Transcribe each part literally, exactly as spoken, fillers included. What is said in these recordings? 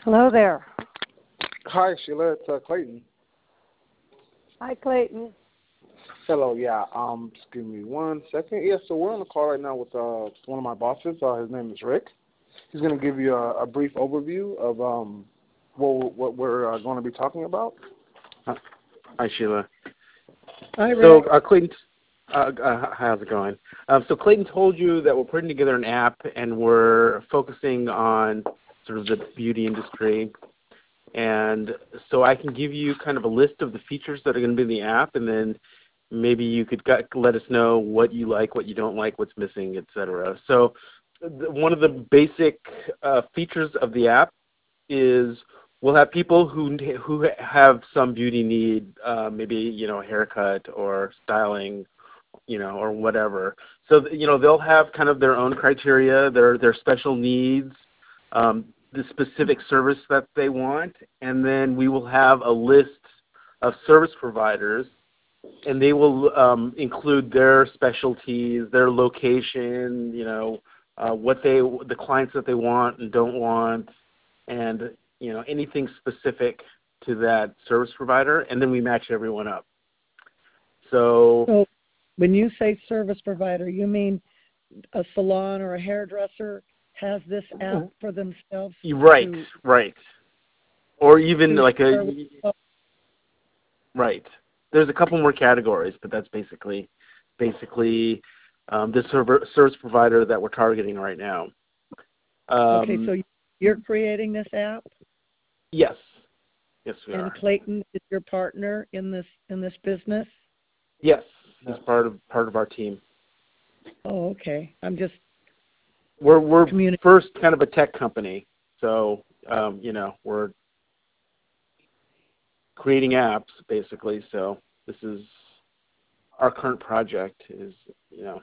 Hello there. Hi, Sheila. It's uh, Clayton. Hi, Clayton. Hello. Yeah. Um. Just give me one second. Yeah. So we're on the call right now with uh one of my bosses. Uh, his name is Rick. He's going to give you a, a brief overview of um what what we're uh, going to be talking about. Hi, Sheila. Hi, Rick. So, uh, Clayton, uh, uh, how's it going? Um, so, Clayton told you that we're putting together an app and we're focusing on sort of the beauty industry. And so, I can give you kind of a list of the features that are going to be in the app, and then maybe you could got, let us know what you like, what you don't like, what's missing, et cetera. So, the, one of the basic uh, features of the app is we'll have people who who have some beauty need, uh, maybe you know a haircut or styling, you know, or whatever. So you know they'll have kind of their own criteria, their their special needs, um, the specific service that they want, and then we will have a list of service providers, and they will um, include their specialties, their location, you know, uh, what they the clients that they want and don't want, and you know anything specific to that service provider, and then we match everyone up. So, So when you say service provider, you mean a salon or a hairdresser has this app for themselves? right, to, right, or even to like share a with- right. There's a couple more categories, but that's basically basically um, this server, service provider that we're targeting right now. Um, okay, so you're creating this app, yes, yes we and are. Clayton is your partner in this in this business? Yes, he's part of part of our team. Oh, okay. I'm just We're we're communi- first kind of a tech company, so um, you know we're creating apps basically. So this is our current project. Is you know.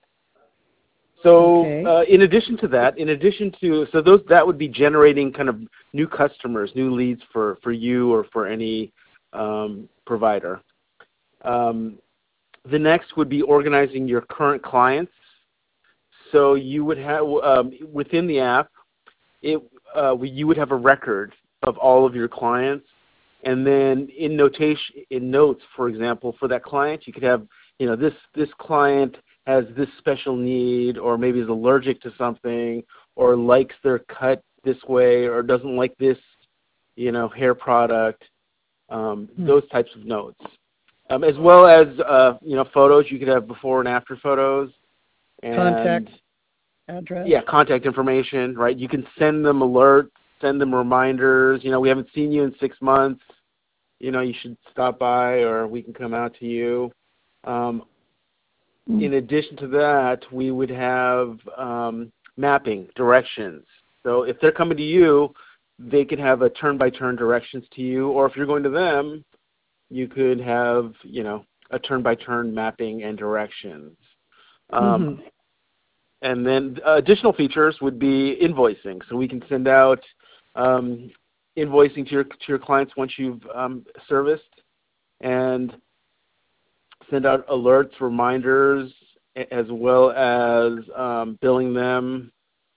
So Okay. uh, in addition to that, in addition to so those that would be generating kind of new customers, new leads for for you or for any um, provider. Um, the next would be organizing your current clients. So you would have um, within the app, it uh, you would have a record of all of your clients, and then in notation, in notes, for example, for that client, you could have, you know, this this client has this special need, or maybe is allergic to something, or likes their cut this way, or doesn't like this, you know, hair product. Um, Hmm. those types of notes, um, as well as uh, you know, photos. You could have before and after photos, and Contact address. yeah, contact information, right? You can send them alerts, send them reminders. You know, we haven't seen you in six months. You know, you should stop by, or we can come out to you. Um, Hmm. in addition to that, we would have um, mapping directions. So if they're coming to you, they could have a turn-by-turn directions to you, or if you're going to them, you could have, you know, a turn-by-turn mapping and directions. Um, Mm-hmm. And then uh, additional features would be invoicing. So we can send out um, invoicing to your to your clients once you've um, serviced, and send out alerts, reminders, as well as um, billing them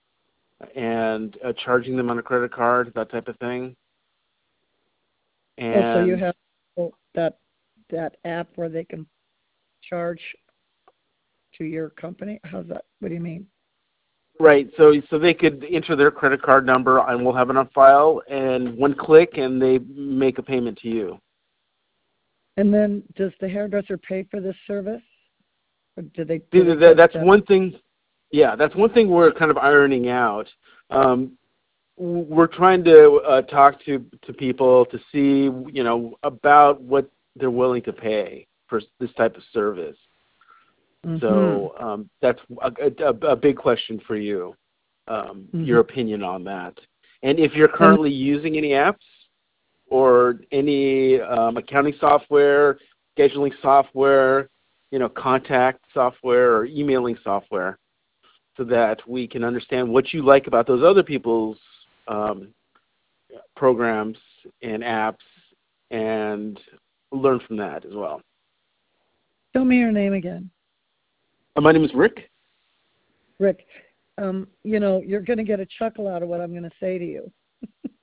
and uh, charging them on a credit card, that type of thing. Oh, so you And have that that app where they can charge to your company? How's that? What do you mean? right, so so they could enter their credit card number, and we'll have it on file, and one click, and they make a payment to you. And then does the hairdresser pay for this service? Or do they, do they That, just, that's uh, one thing. Yeah, that's one thing we're kind of ironing out. Um, we're trying to uh, talk to to people to see, you know, about what they're willing to pay for this type of service. mm-hmm. So um, that's a, a, a big question for you, um, Mm-hmm. your opinion on that. And if you're And currently using any apps or any um, accounting software, scheduling software, you know, contact software or emailing software, so that we can understand what you like about those other people's um, programs and apps, and learn from that as well. tell me your name again. Uh, my name is Rick. Rick, um, you know, you're going to get a chuckle out of what I'm going to say to you.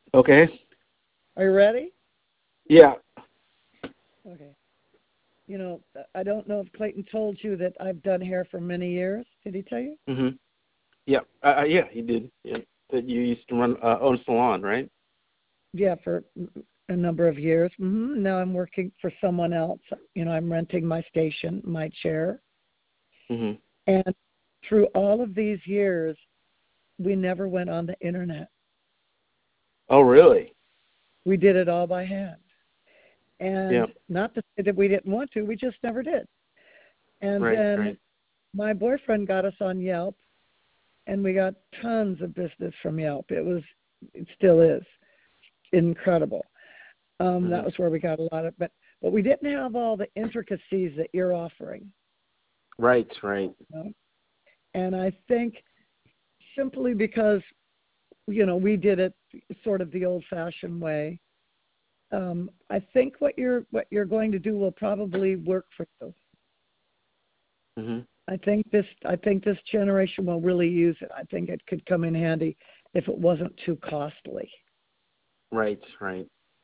Okay. Are you ready? Yeah. Okay. You know, I don't know if Clayton told you that I've done hair for many years. Did he tell you? Mhm. Yeah. Uh, yeah, he did. Yeah. That you used to run uh, own a salon, right? Yeah, for a number of years. Mm-hmm. Now I'm working for someone else. You know, I'm renting my station, my chair. Mhm. And through all of these years, we never went on the internet. Oh, really? We did it all by hand. And Yeah. not to say that we didn't want to, we just never did. And Right. then Right. my boyfriend got us on Yelp, and we got tons of business from Yelp. It was, it still is, incredible. Um, Mhm. that was where we got a lot of, but but we didn't have all the intricacies that you're offering. Right. Right. You know? And I think simply because, you know, we did it sort of the old-fashioned way. Um, I think what you're what you're going to do will probably work for you. Mhm. I think this I think this generation will really use it. I think it could come in handy if it wasn't too costly. Right. Right.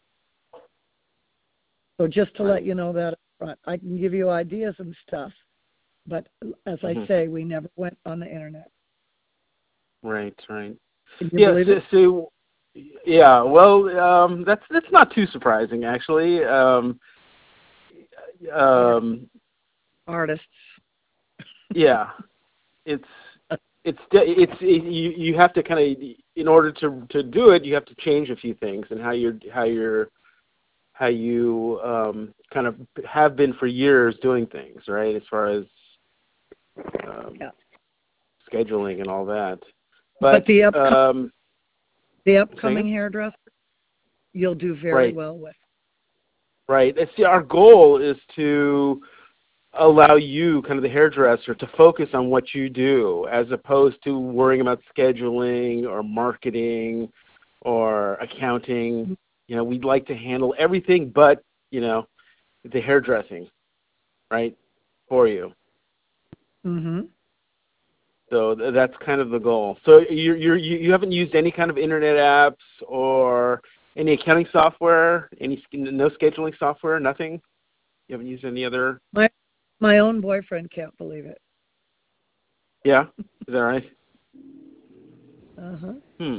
So just to Right. let you know that up front, I can give you ideas and stuff, but as I Mhm. say, we never went on the internet. Right. Right. Can you Yeah. believe So, it? so yeah. Well, um, that's that's not too surprising, actually. Um, Art, um, artists. yeah. It's it's it's it, you you have to kind of, in order to to do it, you have to change a few things and how you're how you're how you um, kind of have been for years doing things, right? As far as um, Yeah. scheduling and all that. But But the upcoming um, the second? upcoming hairdresser, you'll do very Right, well with. right. And see, our goal is to allow you, kind of the hairdresser, to focus on what you do, as opposed to worrying about scheduling or marketing or accounting. You know, we'd like to handle everything but, you know, the hairdressing, right, for you. Mm-hmm. So th- that's kind of the goal. So you're, you're, you you haven't used any kind of internet apps or any accounting software, any no scheduling software, nothing? You haven't used any other? My my own boyfriend can't believe it. Yeah, is that right? Uh-huh. Hmm.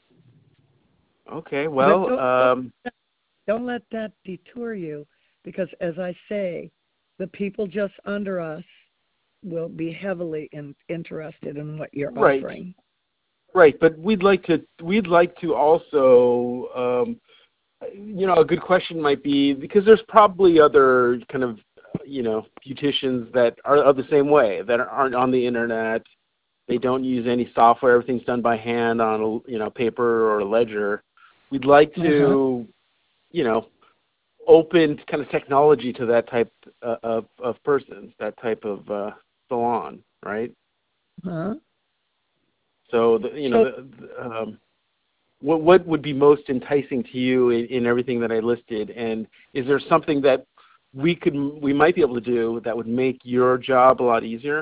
Okay. But Well, don't, um, don't let that detour you, because as I say, the people just under us will be heavily in, interested in what you're right, offering. right. But we'd like to we'd like to also, um, you know, a good question might be, because there's probably other kind of, you know, beauticians that are, are the same way, that aren't on the internet. They don't use any software. Everything's done by hand on a, you know, paper or a ledger. We'd like Uh-huh. to, you know, open kind of technology to that type uh, of of person, that type of uh, salon, right? Huh? So, the, you know, So the, the, um, what what would be most enticing to you in, in everything that I listed? And is there something that we could we might be able to do that would make your job a lot easier?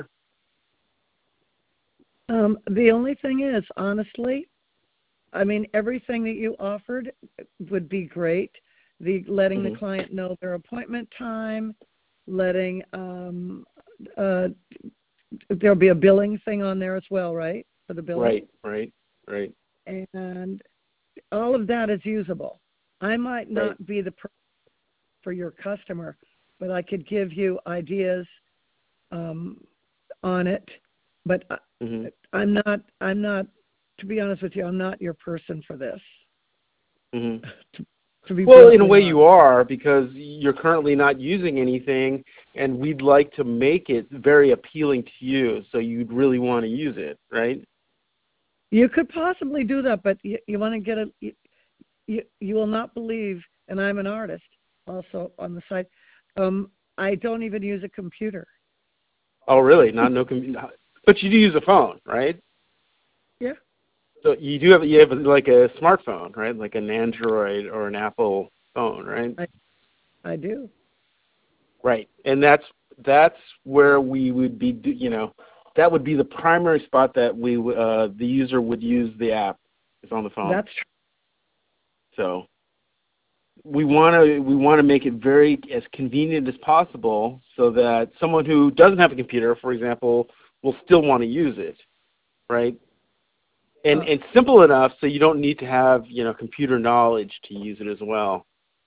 um, the only thing is, honestly, I mean, everything that you offered would be great. The letting the Hmm. client know their appointment time, letting um, uh, there'll be a billing thing on there as well, right? For the billing, Right, right, right, and all of that is usable. I might right. not be the person for your customer, but I could give you ideas um, on it. But I, Hmm. I'm not. I'm not. To be honest with you, I'm not your person for this. Hmm. To, to be Well, in a brutally way you honest. are, because you're currently not using anything, and we'd like to make it very appealing to you, so you'd really want to use it, right? You could possibly do that, but you, you want to get a. You, you you will not believe, and I'm an artist also on the side. Um, I don't even use a computer. Oh, really? Not no, com- but you do use a phone, right? Yeah, So you do have you have like a smartphone, right? Like an Android or an Apple phone, right? I I do. Right, and that's that's where we would be, you know, that would be the primary spot that we uh, the user would use the app, is on the phone. That's true. So we want to we want to make it very as convenient as possible so that someone who doesn't have a computer, for example, will still want to use it, right? And Uh, and simple enough so you don't need to have, you know, computer knowledge to use it as well.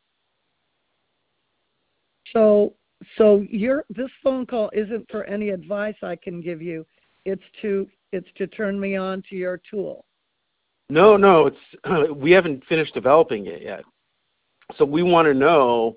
So, so your this phone call isn't for any advice I can give you. It's to it's to turn me on to your tool. No, no, it's we haven't finished developing it yet. So we want to know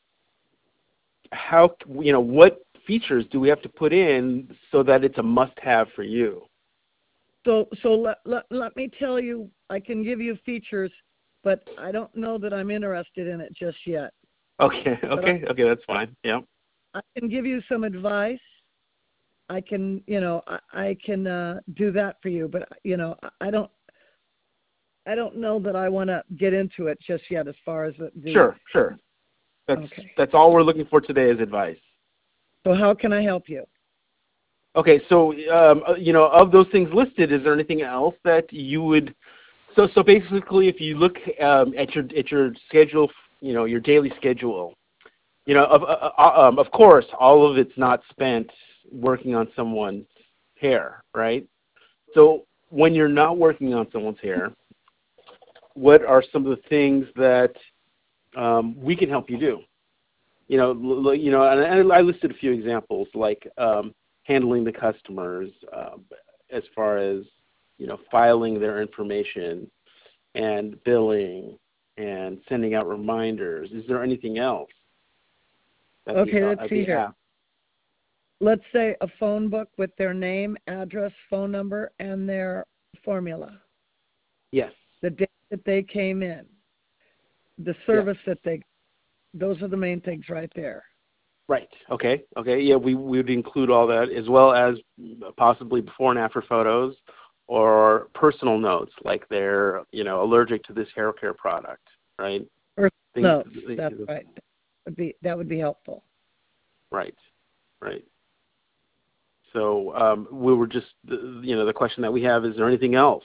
how, you know, what features do we have to put in so that it's a must-have for you? So, so let, let let me tell you, I can give you features, but I don't know that I'm interested in it just yet. Okay, okay, I, okay, that's fine. Yeah. I can give you some advice. I can, you know, I, I can uh, do that for you, but you know, I, I don't, I don't know that I want to get into it just yet. As far as the, the Sure, sure. That's okay. that's all we're looking for today is advice. So how can I help you? Okay, so um, uh, you know, of those things listed, is there anything else that you would? So, so basically, if you look um, at your at your schedule, you know, your daily schedule, you know, of uh, uh, um, of course, all of it's not spent working on someone's hair, right? So, when you're not working on someone's hair, what are some of the things that um, we can help you do? You know, l- you know, and I listed a few examples like um, handling the customers um, as far as, you know, filing their information and billing and sending out reminders. Is there anything else that the, Okay, uh, let's see the here. app? Let's say a phone book with their name, address, phone number, and their formula. Yes. The date that they came in, the Yes. service that they, those are the main things right there. Right. Okay. Okay. Yeah, we, we would include all that as well as possibly before and after photos or personal notes like they're, you know, allergic to this hair care product, right? Or Things, notes, that's right. That would be, that would be helpful. Right. Right. So um, we were just, you know, the question that we have, is there anything else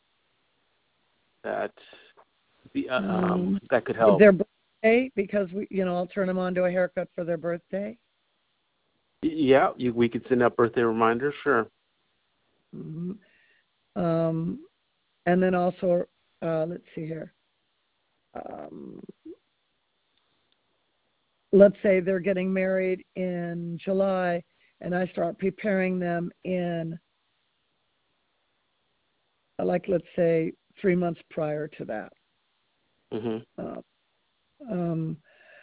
that the, uh, um, Um, that could help? their birthday, because we, you know, I'll turn them on to a haircut for their birthday. Yeah, you, we could send out birthday reminders, sure. Mm-hmm. Um, and then also, uh, let's see here. Um, let's say they're getting married in July, and I start preparing them in, like, let's say, three months prior to that. Mm-hmm. Uh, um,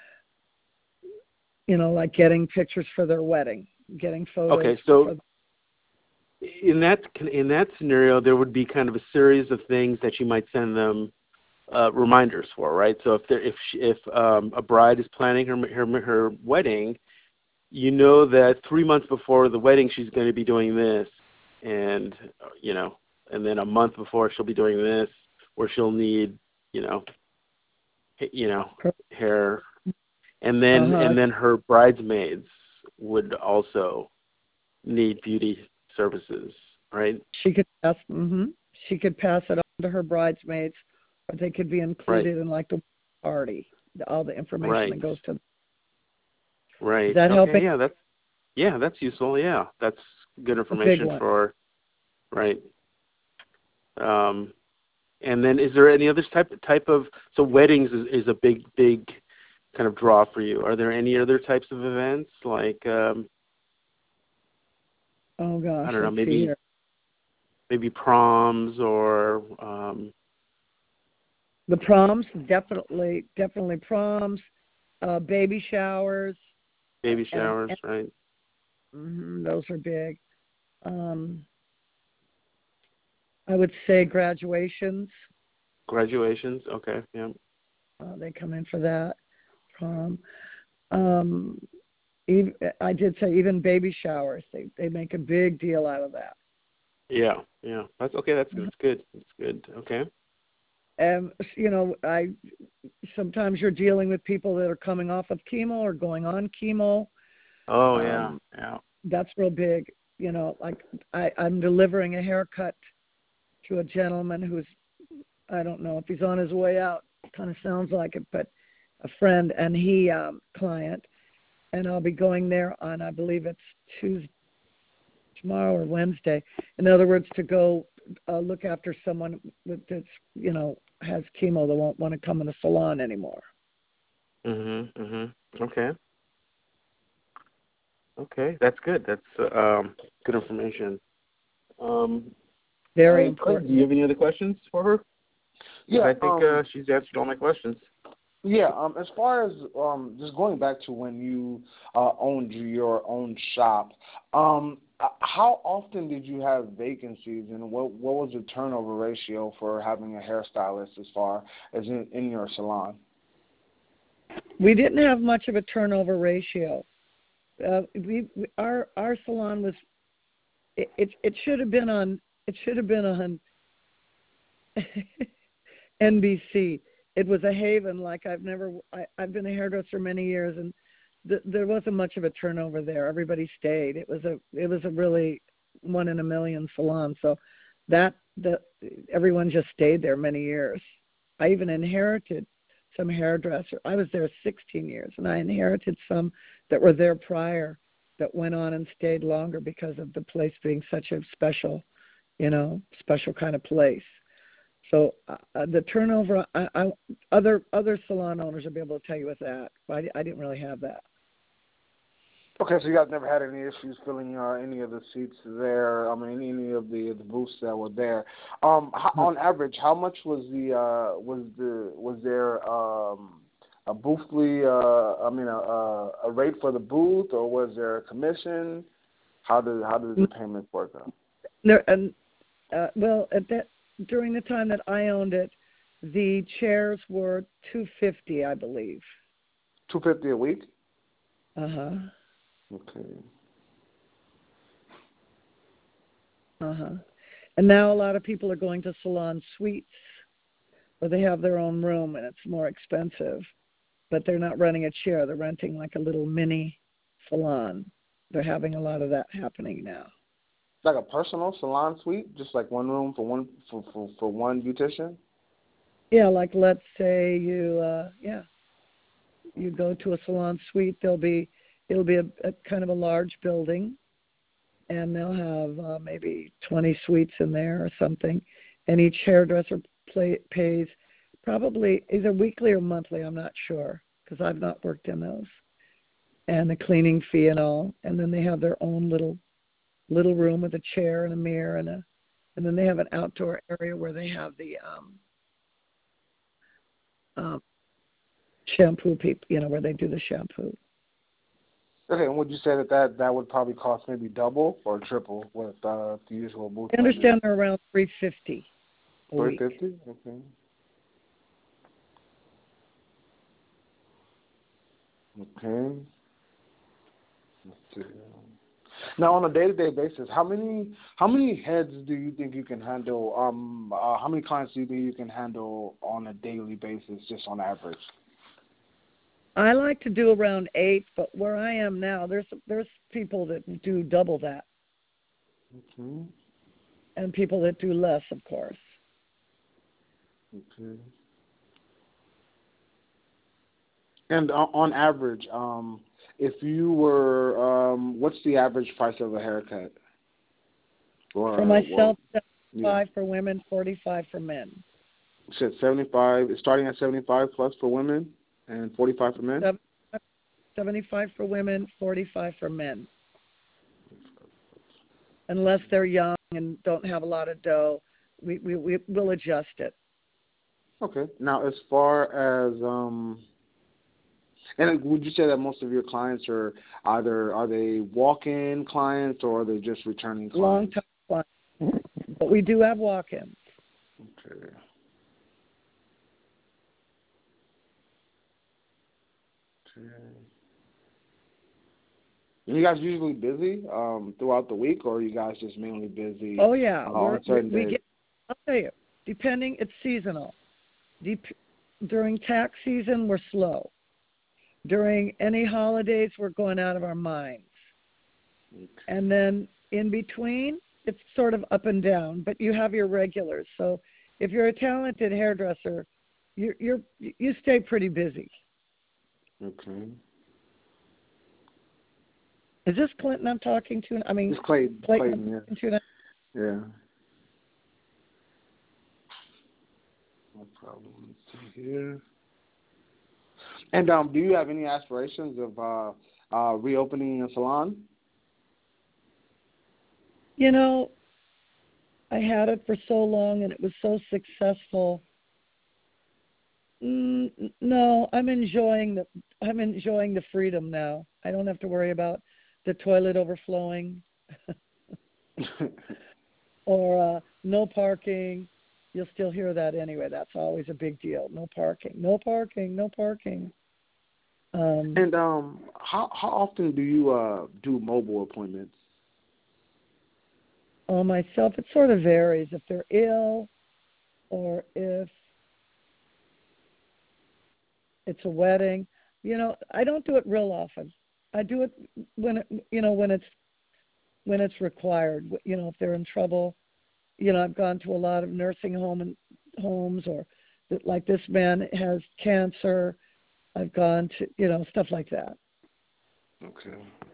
you know, like getting pictures for their wedding, getting photos. Okay, so for in that in that scenario, there would be kind of a series of things that you might send them uh, reminders for, right? So if there, if she, if um, a bride is planning her her her wedding, you know that three months before the wedding she's going to be doing this, and you know, and then a month before she'll be doing this, where she'll need, you know, you know, hair, and then uh-huh. and then her bridesmaids would also need beauty services, right? She could pass. Mm-hmm. She could pass it on to her bridesmaids, or they could be included Right. in like the party, all the information Right. that goes to them. Right. Is that Okay. helping? Yeah, that's yeah, that's useful. Yeah, that's good A big information one. for right. Um, and then, is there any other type type of so weddings is, is a big big kind of draw for you? Are there any other types of events like um, Oh gosh, I don't know, let's see maybe here. maybe proms or um, The proms, definitely, definitely proms, uh, baby showers, baby and, showers, and right? mm, those are big. Um, I would say graduations. Graduations. Okay. Yeah. Uh, they come in for that. Prom. Um, even, I did say even baby showers. They they make a big deal out of that. Yeah. Yeah. That's okay. That's that's good. That's good. Okay. And you know, I sometimes you're dealing with people that are coming off of chemo or going on chemo. Oh yeah. Um, Yeah. that's real big. You know, like I, I'm delivering a haircut to a gentleman who's, I don't know if he's on his way out. kind of sounds like it, but a friend and he um, client, and I'll be going there on, I believe it's Tuesday, tomorrow or Wednesday. In other words, to go uh, look after someone that's, you know, has chemo that won't want to come in the salon anymore. Mhm. Mhm. Okay. Okay, that's good. That's uh, um, good information. Um, Very uh, Clayton, important. do you have any other questions for her? Yeah, I think um, uh, she's answered all my questions. Yeah, um, as far as um, just going back to when you uh, owned your own shop, um, uh, how often did you have vacancies, and what what was the turnover ratio for having a hairstylist as far as in, in your salon? We didn't have much of a turnover ratio. Uh, we, we our our salon was it, it it should have been on it should have been on N B C. It was a haven like I've never. I, I've been a hairdresser many years, and th- there wasn't much of a turnover there. Everybody stayed. It was a it was a really one in a million salon. So that the everyone just stayed there many years. I even inherited some hairdresser. I was there sixteen years, and I inherited some that were there prior that went on and stayed longer because of the place being such a special, you know, special kind of place. So uh, the turnover, I, I, other other salon owners will be able to tell you with that. But I, I didn't really have that. Okay, so you guys never had any issues filling uh, any of the seats there. I mean, any of the the booths that were there. Um, how, on average, how much was the uh, was the was there um, a boothly? Uh, I mean, a, a a rate for the booth, or was there a commission? How did how did the payment work out? There, and uh, well, at that during the time that I owned it, the chairs were two fifty, I believe. Two fifty a week. Uh huh. Okay. Uh huh. And now a lot of people are going to salon suites, where they have their own room and it's more expensive, but they're not renting a chair. They're renting like a little mini salon. They're having a lot of that happening now. Like a personal salon suite, just like one room for one for for, for one beautician. Yeah, like let's say you, uh, yeah, you go to a salon suite. There'll be, it'll be a, a kind of a large building, and they'll have uh, maybe twenty suites in there or something, and each hairdresser play, pays probably either weekly or monthly. I'm not sure because I've not worked in those, and the cleaning fee and all, and then they have their own little little room with a chair and a mirror and a, and then they have an outdoor area where they have the um, um, shampoo people, you know, where they do the shampoo. Okay, and would you say that that, that would probably cost maybe double or triple with uh, the usual booth? I understand they're around three fifty a week. Three fifty. Okay. Okay. Let's see. Now, on a day-to-day basis, how many how many heads do you think you can handle? Um, uh, how many clients do you think you can handle on a daily basis, just on average? I like to do around eight, but where I am now, there's there's people that do double that, Okay. and people that do less, of course. Okay. And uh, on average, um, if you were, um, what's the average price of a haircut? Or, For myself, well, seventy-five yeah. for women, forty-five for men. You said seventy-five, starting at seventy-five plus for women and forty-five for men? seventy-five for women, forty-five for men. Unless they're young and don't have a lot of dough, we we we will adjust it. Okay. Now, as far as um, and would you say that most of your clients are either are they walk-in clients or are they just returning clients? Long-time clients, but we do have walk-ins. Okay. Okay. And you guys usually busy um, throughout the week, or are you guys just mainly busy? Oh yeah, uh, We're, on certain we days? get. I'll tell you, depending, it's seasonal. Dep- during tax season, we're slow. During any holidays, we're going out of our minds. Okay. And then in between, it's sort of up and down, but you have your regulars. So if you're a talented hairdresser, you're you're you stay pretty busy. Okay. Is this Clinton I'm talking to? I mean, It's Clayton. Clayton, Clayton, I'm talking to? yeah. No problem. Let's see here. And um, do you have any aspirations of uh, uh, reopening a salon? You know, I had it for so long and it was so successful. Mm, no, I'm enjoying the I'm enjoying the freedom now. I don't have to worry about the toilet overflowing or uh, no parking. You'll still hear that anyway. That's always a big deal. No parking. No parking. No parking. Um, and um, how how often do you uh, do mobile appointments? on myself, it sort of varies. If they're ill, or if it's a wedding, you know, I don't do it real often. I do it when it, you know, when it's when it's required. You know, if they're in trouble. You know, I've gone to a lot of nursing home and homes, or like this man has cancer. I've gone to, you know, stuff like that. Okay.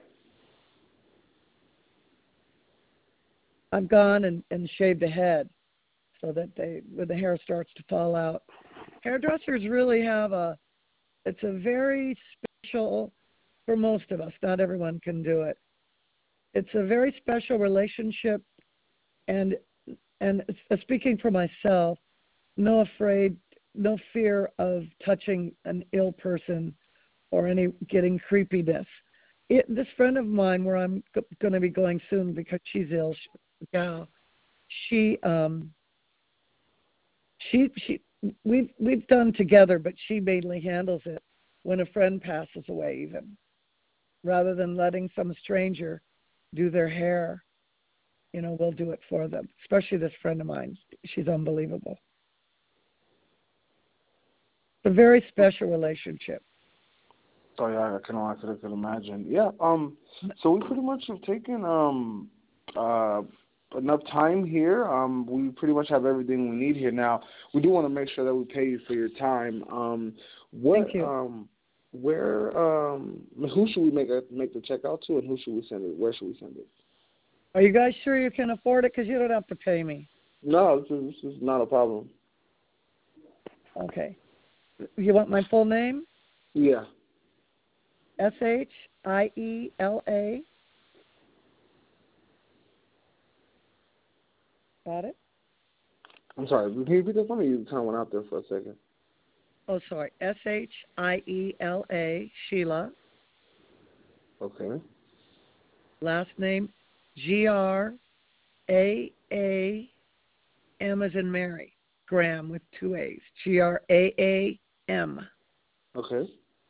I've gone and, and shaved the head so that they, when the hair starts to fall out. Hairdressers really have a, it's a very special, for most of us, not everyone can do it. It's a very special relationship, and and speaking for myself, no afraid, no fear of touching an ill person or any getting creepiness. It, this friend of mine, where I'm g- going to be going soon because she's ill, she, gal, she um she she we've we've done together, but she mainly handles it when a friend passes away, even rather than letting some stranger do their hair. You know, we'll do it for them. Especially this friend of mine, she's unbelievable. It's a very special relationship. Oh yeah, I can I could, I could imagine. Yeah. Um. So we pretty much have taken um uh enough time here. Um. We pretty much have everything we need here. Now we do want to make sure that we pay you for your time. Um. What? Thank you. Um. Where? Um. Who should we make a, make the check out to, and who should we send it? Where should we send it? Are you guys sure you can afford it? Because you don't have to pay me. No, this is, this is not a problem. Okay. You want my full name? Yeah. S H I E L A. Got it? I'm sorry. Can you repeat that for me? You kind of went out there for a second. Oh, sorry. S H I E L A, Sheila. Okay. Last name, G R A A M as in Mary. Graham with two A's. G R A A M. Okay.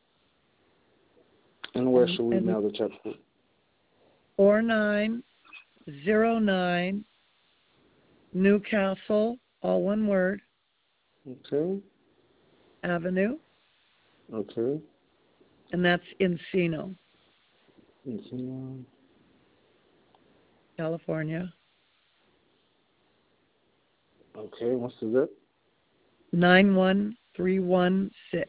And where and, should we and mail the check for? four nine zero nine Newcastle, all one word, Okay. Avenue, Okay. and that's Encino, Encino. California. Okay. What's the zip? nine one three one six.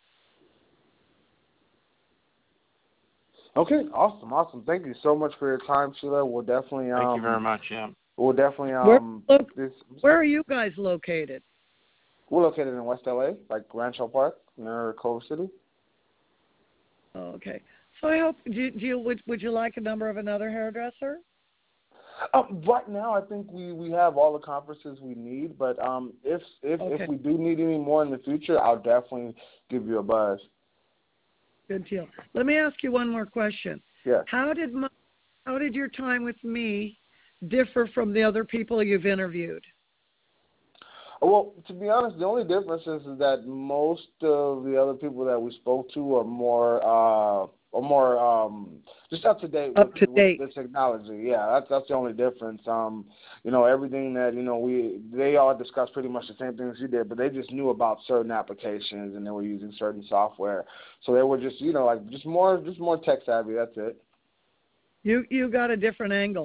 Okay. Awesome. Awesome. Thank you so much for your time, Sheila. We'll definitely. Um, Thank you very much. Yeah. We'll definitely. Where, Um. look, This. where are you guys located? We're located in West L A, like Rancho Park, near Culver City. Oh, okay. So I hope. Do you, do you would, would you like a number of another hairdresser? Um, right now, I think we, we have all the conferences we need. But um, if if Okay. if we do need any more in the future, I'll definitely give you a buzz. Good deal. Let me ask you one more question. Yeah. How did my, how did your time with me differ from the other people you've interviewed? Well, to be honest, the only difference is, is that most of the other people that we spoke to are more uh, are more um, just up to date Up with, to date. with the technology. Yeah, that's that's the only difference. Um, you know, everything that you know we they all discussed pretty much the same things you did, but they just knew about certain applications and they were using certain software, so they were just you know like just more just more tech savvy. That's it. You you got a different angle.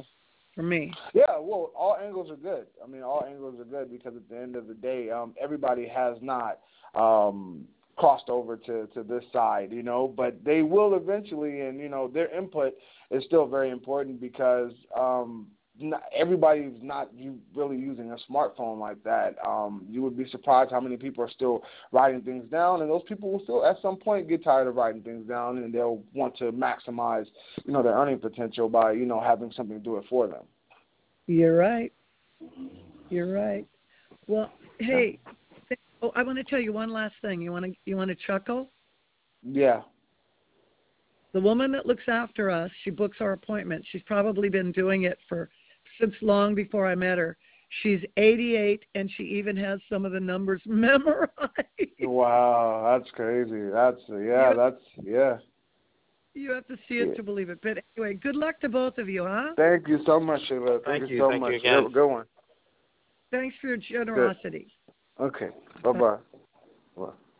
for me. Yeah, well, all angles are good. I mean, all angles are good because at the end of the day, um, everybody has not um, crossed over to, to this side, you know, but they will eventually, and, you know, their input is still very important because um, not, everybody's not you really using a smartphone like that. Um, you would be surprised how many people are still writing things down, and those people will still at some point get tired of writing things down, and they'll want to maximize, you know, their earning potential by, you know, having something to do it for them. You're right. You're right. Well, hey, oh, I want to tell you one last thing. You want to you want to chuckle? Yeah. The woman that looks after us, she books our appointments. She's probably been doing it for since long before I met her. She's eighty-eight, and she even has some of the numbers memorized. Wow, that's crazy. That's yeah, you, that's yeah. You have to see it yeah. to believe it. But anyway, good luck to both of you, huh? Thank you so much, Sheila. Thank, Thank you, you so Thank much. You again. Have a good one. Thanks for your generosity. Good. Okay. Bye-bye. Bye.